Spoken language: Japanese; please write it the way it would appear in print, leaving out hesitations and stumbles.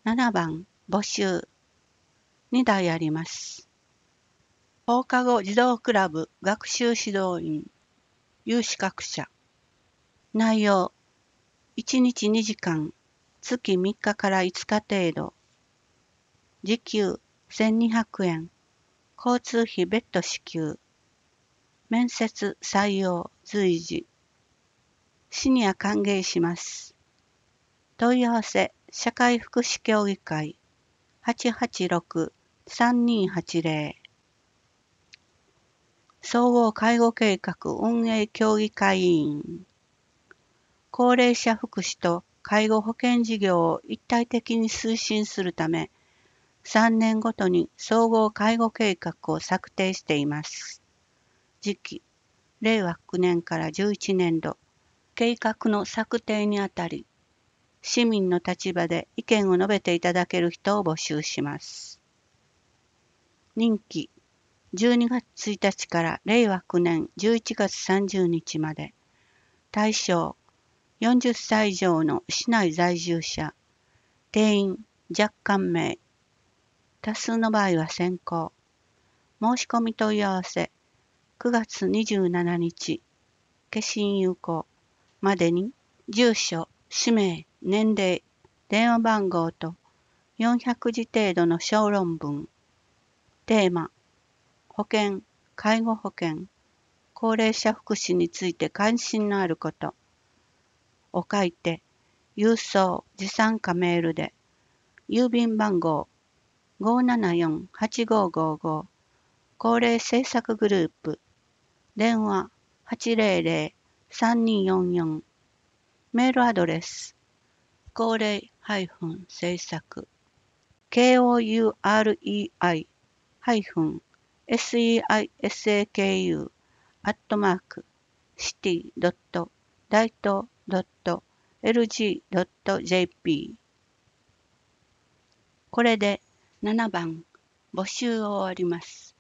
7番募集2台あります。放課後児童クラブ学習指導員有資格者。内容1日2時間月3日から5日程度。時給1200円。交通費別途支給。面接採用随時。シニア歓迎します。問い合わせ社会福祉協議会886-3280総合介護計画運営協議会委員。高齢者福祉と介護保険事業を一体的に推進するため、3年ごとに総合介護計画を策定しています。時期、令和9年から11年度。計画の策定にあたり、市民の立場で意見を述べていただける人を募集します。任期、12月1日から令和9年11月30日まで。対象、40歳以上の市内在住者。定員、若干名。多数の場合は先行。申し込み問い合わせ、9月27日、消印有効までに、住所、氏名、年齢、電話番号と400字程度の小論文。テーマ、保険、介護保険、高齢者福祉について関心のあることを書いて、郵送、持参かメールで、郵便番号 574-8555 高齢政策グループ、電話 800-3244 メールアドレス、高齢政策 kourei-seisaku-city.daito.lg.jp これで7番募集を終わります。